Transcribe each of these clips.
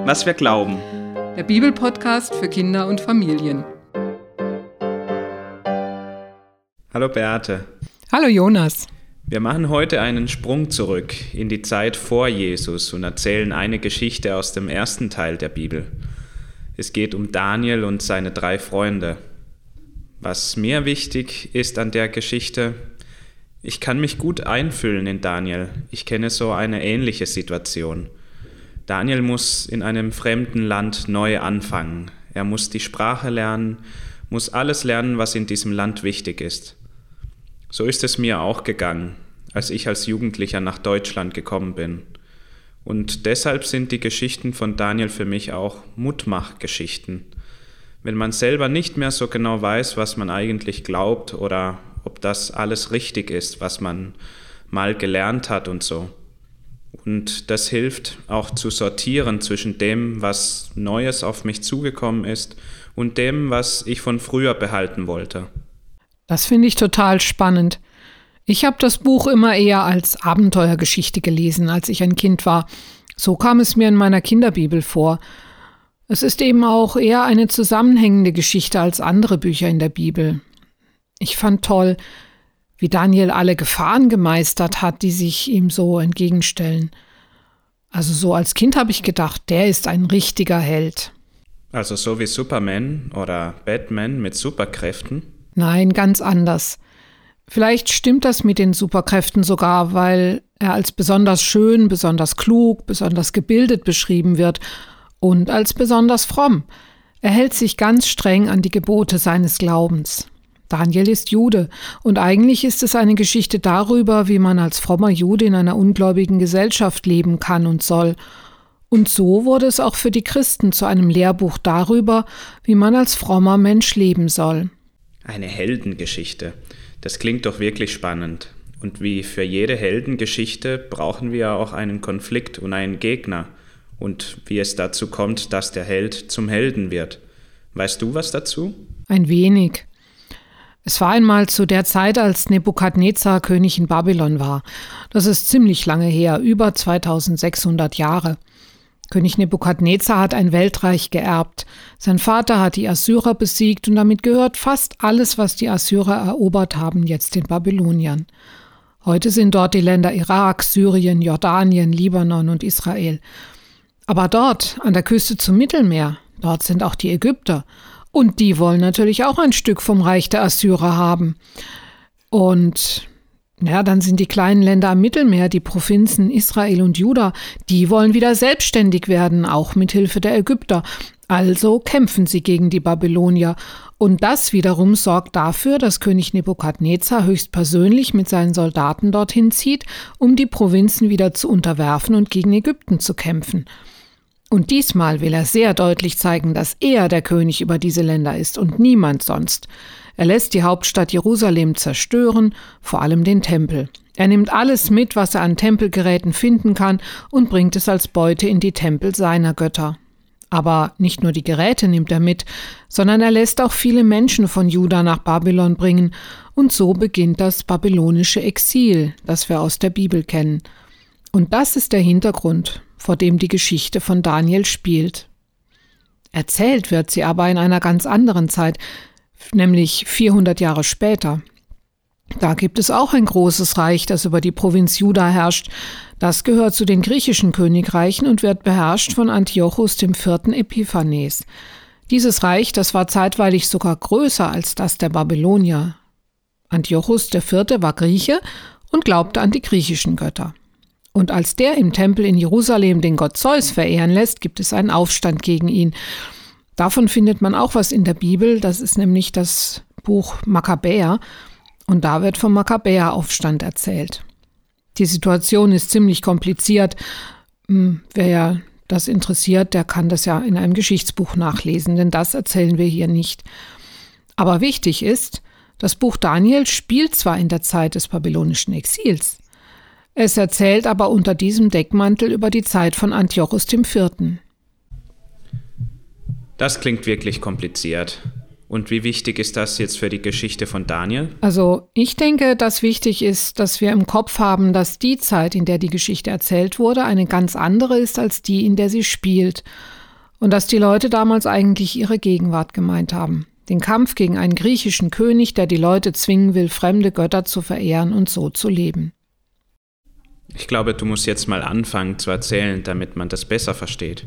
Was wir glauben. Der Bibelpodcast für Kinder und Familien. Hallo Beate. Hallo Jonas. Wir machen heute einen Sprung zurück in die Zeit vor Jesus und erzählen eine Geschichte aus dem ersten Teil der Bibel. Es geht um Daniel und seine 3 Freunde. Was mir wichtig ist an der Geschichte: Ich kann mich gut einfühlen in Daniel. Ich kenne so eine ähnliche Situation. Daniel muss in einem fremden Land neu anfangen. Er muss die Sprache lernen, muss alles lernen, was in diesem Land wichtig ist. So ist es mir auch gegangen, als ich als Jugendlicher nach Deutschland gekommen bin. Und deshalb sind die Geschichten von Daniel für mich auch Mutmachgeschichten. Wenn man selber nicht mehr so genau weiß, was man eigentlich glaubt oder ob das alles richtig ist, was man mal gelernt hat und so. Und das hilft auch zu sortieren zwischen dem, was Neues auf mich zugekommen ist und dem, was ich von früher behalten wollte. Das finde ich total spannend. Ich habe das Buch immer eher als Abenteuergeschichte gelesen, als ich ein Kind war. So kam es mir in meiner Kinderbibel vor. Es ist eben auch eher eine zusammenhängende Geschichte als andere Bücher in der Bibel. Ich fand toll, wie Daniel alle Gefahren gemeistert hat, die sich ihm so entgegenstellen. Also so als Kind habe ich gedacht, der ist ein richtiger Held. Also so wie Superman oder Batman mit Superkräften? Nein, ganz anders. Vielleicht stimmt das mit den Superkräften sogar, weil er als besonders schön, besonders klug, besonders gebildet beschrieben wird und als besonders fromm. Er hält sich ganz streng an die Gebote seines Glaubens. Daniel ist Jude und eigentlich ist es eine Geschichte darüber, wie man als frommer Jude in einer ungläubigen Gesellschaft leben kann und soll. Und so wurde es auch für die Christen zu einem Lehrbuch darüber, wie man als frommer Mensch leben soll. Eine Heldengeschichte. Das klingt doch wirklich spannend. Und wie für jede Heldengeschichte brauchen wir auch einen Konflikt und einen Gegner. Und wie es dazu kommt, dass der Held zum Helden wird. Weißt du was dazu? Ein wenig. Es war einmal zu der Zeit, als Nebukadnezar König in Babylon war. Das ist ziemlich lange her, über 2600 Jahre. König Nebukadnezar hat ein Weltreich geerbt. Sein Vater hat die Assyrer besiegt und damit gehört fast alles, was die Assyrer erobert haben, jetzt den Babyloniern. Heute sind dort die Länder Irak, Syrien, Jordanien, Libanon und Israel. Aber dort, an der Küste zum Mittelmeer, dort sind auch die Ägypter. Und die wollen natürlich auch ein Stück vom Reich der Assyrer haben. Und dann sind die kleinen Länder am Mittelmeer, die Provinzen Israel und Juda, die wollen wieder selbstständig werden, auch mit Hilfe der Ägypter. Also kämpfen sie gegen die Babylonier. Und das wiederum sorgt dafür, dass König Nebukadnezar höchstpersönlich mit seinen Soldaten dorthin zieht, um die Provinzen wieder zu unterwerfen und gegen Ägypten zu kämpfen. Und diesmal will er sehr deutlich zeigen, dass er der König über diese Länder ist und niemand sonst. Er lässt die Hauptstadt Jerusalem zerstören, vor allem den Tempel. Er nimmt alles mit, was er an Tempelgeräten finden kann und bringt es als Beute in die Tempel seiner Götter. Aber nicht nur die Geräte nimmt er mit, sondern er lässt auch viele Menschen von Juda nach Babylon bringen. Und so beginnt das babylonische Exil, das wir aus der Bibel kennen. Und das ist der Hintergrund, vor dem die Geschichte von Daniel spielt. Erzählt wird sie aber in einer ganz anderen Zeit, nämlich 400 Jahre später. Da gibt es auch ein großes Reich, das über die Provinz Juda herrscht. Das gehört zu den griechischen Königreichen und wird beherrscht von Antiochus IV. Epiphanes. Dieses Reich, das war zeitweilig sogar größer als das der Babylonier. Antiochus IV. War Grieche und glaubte an die griechischen Götter. Und als der im Tempel in Jerusalem den Gott Zeus verehren lässt, gibt es einen Aufstand gegen ihn. Davon findet man auch was in der Bibel, das ist nämlich das Buch Makkabäer. Und da wird vom Makkabäer-Aufstand erzählt. Die Situation ist ziemlich kompliziert. Wer ja das interessiert, der kann das ja in einem Geschichtsbuch nachlesen, denn das erzählen wir hier nicht. Aber wichtig ist, das Buch Daniel spielt zwar in der Zeit des babylonischen Exils, es erzählt aber unter diesem Deckmantel über die Zeit von Antiochus IV. Das klingt wirklich kompliziert. Und wie wichtig ist das jetzt für die Geschichte von Daniel? Also ich denke, dass wichtig ist, dass wir im Kopf haben, dass die Zeit, in der die Geschichte erzählt wurde, eine ganz andere ist als die, in der sie spielt. Und dass die Leute damals eigentlich ihre Gegenwart gemeint haben. Den Kampf gegen einen griechischen König, der die Leute zwingen will, fremde Götter zu verehren und so zu leben. Ich glaube, du musst jetzt mal anfangen zu erzählen, damit man das besser versteht.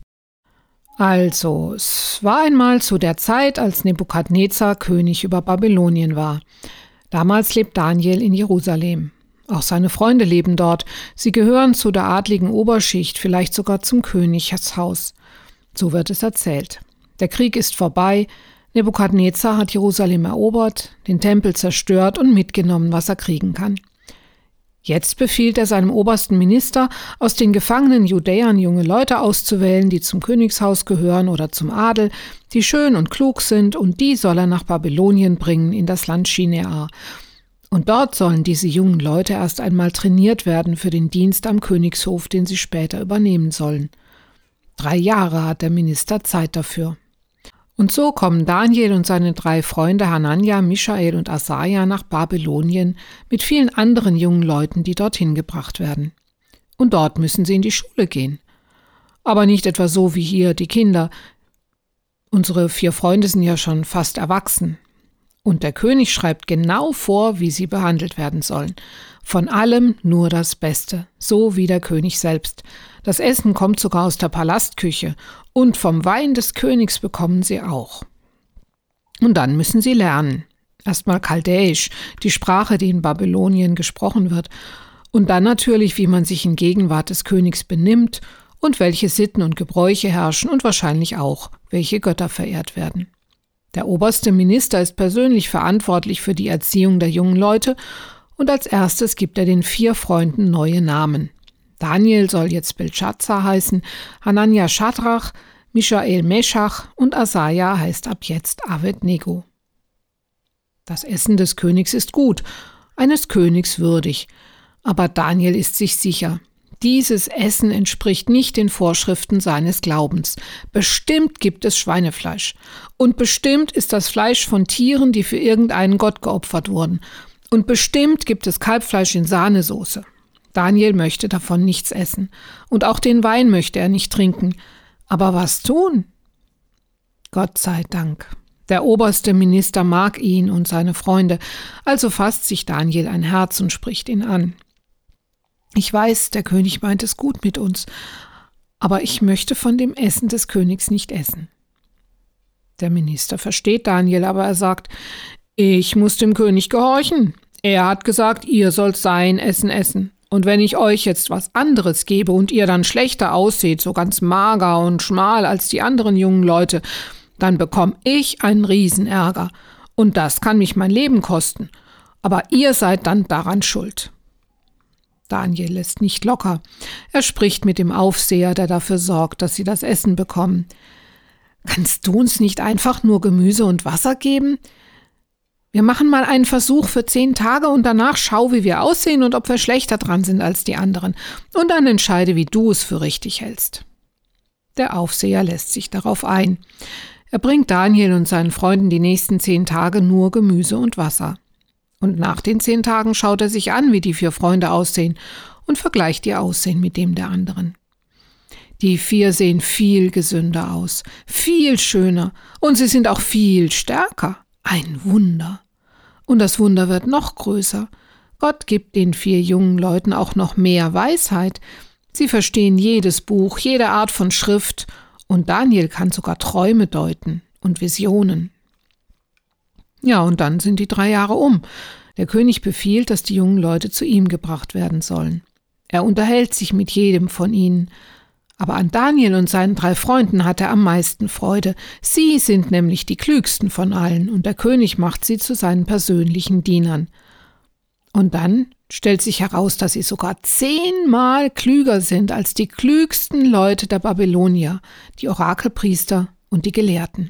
Also, es war einmal zu der Zeit, als Nebukadnezar König über Babylonien war. Damals lebt Daniel in Jerusalem. Auch seine Freunde leben dort. Sie gehören zu der adligen Oberschicht, vielleicht sogar zum Königshaus. So wird es erzählt. Der Krieg ist vorbei. Nebukadnezar hat Jerusalem erobert, den Tempel zerstört und mitgenommen, was er kriegen kann. Jetzt befiehlt er seinem obersten Minister, aus den gefangenen Judäern junge Leute auszuwählen, die zum Königshaus gehören oder zum Adel, die schön und klug sind, und die soll er nach Babylonien bringen, in das Land Shinear. Und dort sollen diese jungen Leute erst einmal trainiert werden für den Dienst am Königshof, den sie später übernehmen sollen. 3 Jahre hat der Minister Zeit dafür. Und so kommen Daniel und seine 3 Freunde Hanania, Mischael und Asaja nach Babylonien mit vielen anderen jungen Leuten, die dorthin gebracht werden. Und dort müssen sie in die Schule gehen. Aber nicht etwa so wie hier die Kinder. Unsere 4 Freunde sind ja schon fast erwachsen. Und der König schreibt genau vor, wie sie behandelt werden sollen. Von allem nur das Beste, so wie der König selbst. Das Essen kommt sogar aus der Palastküche und vom Wein des Königs bekommen sie auch. Und dann müssen sie lernen. Erstmal Chaldäisch, die Sprache, die in Babylonien gesprochen wird. Und dann natürlich, wie man sich in Gegenwart des Königs benimmt und welche Sitten und Gebräuche herrschen und wahrscheinlich auch, welche Götter verehrt werden. Der oberste Minister ist persönlich verantwortlich für die Erziehung der jungen Leute und als erstes gibt er den 4 Freunden neue Namen. Daniel soll jetzt Belshazzar heißen, Hanania Schadrach, Mischael Meschach und Asaja heißt ab jetzt Abednego. Das Essen des Königs ist gut, eines Königs würdig, aber Daniel ist sich sicher. Dieses Essen entspricht nicht den Vorschriften seines Glaubens. Bestimmt gibt es Schweinefleisch. Und bestimmt ist das Fleisch von Tieren, die für irgendeinen Gott geopfert wurden. Und bestimmt gibt es Kalbfleisch in Sahnesoße. Daniel möchte davon nichts essen. Und auch den Wein möchte er nicht trinken. Aber was tun? Gott sei Dank. Der oberste Minister mag ihn und seine Freunde. Also fasst sich Daniel ein Herz und spricht ihn an. Ich weiß, der König meint es gut mit uns, aber ich möchte von dem Essen des Königs nicht essen. Der Minister versteht Daniel, aber er sagt, ich muss dem König gehorchen. Er hat gesagt, ihr sollt sein Essen essen. Und wenn ich euch jetzt was anderes gebe und ihr dann schlechter ausseht, so ganz mager und schmal als die anderen jungen Leute, dann bekomme ich einen Riesenärger. Und das kann mich mein Leben kosten. Aber ihr seid dann daran schuld. Daniel lässt nicht locker. Er spricht mit dem Aufseher, der dafür sorgt, dass sie das Essen bekommen. Kannst du uns nicht einfach nur Gemüse und Wasser geben? Wir machen mal einen Versuch für 10 Tage und danach schau, wie wir aussehen und ob wir schlechter dran sind als die anderen. Und dann entscheide, wie du es für richtig hältst. Der Aufseher lässt sich darauf ein. Er bringt Daniel und seinen Freunden die nächsten 10 Tage nur Gemüse und Wasser. Und nach den 10 Tagen schaut er sich an, wie die 4 Freunde aussehen und vergleicht ihr Aussehen mit dem der anderen. Die 4 sehen viel gesünder aus, viel schöner und sie sind auch viel stärker. Ein Wunder. Und das Wunder wird noch größer. Gott gibt den 4 jungen Leuten auch noch mehr Weisheit. Sie verstehen jedes Buch, jede Art von Schrift und Daniel kann sogar Träume deuten und Visionen. Ja, und dann sind die 3 Jahre um. Der König befiehlt, dass die jungen Leute zu ihm gebracht werden sollen. Er unterhält sich mit jedem von ihnen. Aber an Daniel und seinen 3 Freunden hat er am meisten Freude. Sie sind nämlich die klügsten von allen und der König macht sie zu seinen persönlichen Dienern. Und dann stellt sich heraus, dass sie sogar 10-mal klüger sind als die klügsten Leute der Babylonier, die Orakelpriester und die Gelehrten.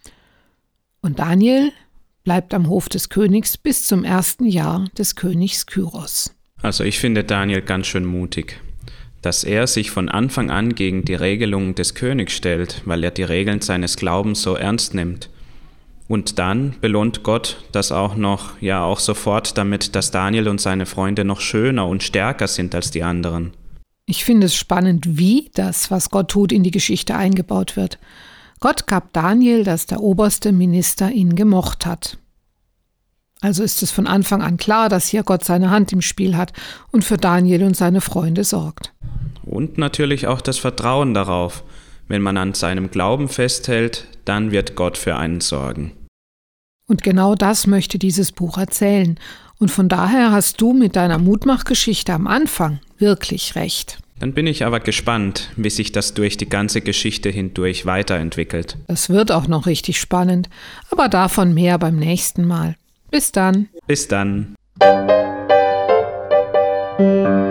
Und Daniel bleibt am Hof des Königs bis zum 1. Jahr des Königs Kyros. Also ich finde Daniel ganz schön mutig, dass er sich von Anfang an gegen die Regelungen des Königs stellt, weil er die Regeln seines Glaubens so ernst nimmt. Und dann belohnt Gott das auch noch, ja auch sofort damit, dass Daniel und seine Freunde noch schöner und stärker sind als die anderen. Ich finde es spannend, wie das, was Gott tut, in die Geschichte eingebaut wird. Gott gab Daniel, dass der oberste Minister ihn gemocht hat. Also ist es von Anfang an klar, dass hier Gott seine Hand im Spiel hat und für Daniel und seine Freunde sorgt. Und natürlich auch das Vertrauen darauf. Wenn man an seinem Glauben festhält, dann wird Gott für einen sorgen. Und genau das möchte dieses Buch erzählen. Und von daher hast du mit deiner Mutmachgeschichte am Anfang wirklich recht. Dann bin ich aber gespannt, wie sich das durch die ganze Geschichte hindurch weiterentwickelt. Das wird auch noch richtig spannend, aber davon mehr beim nächsten Mal. Bis dann. Bis dann.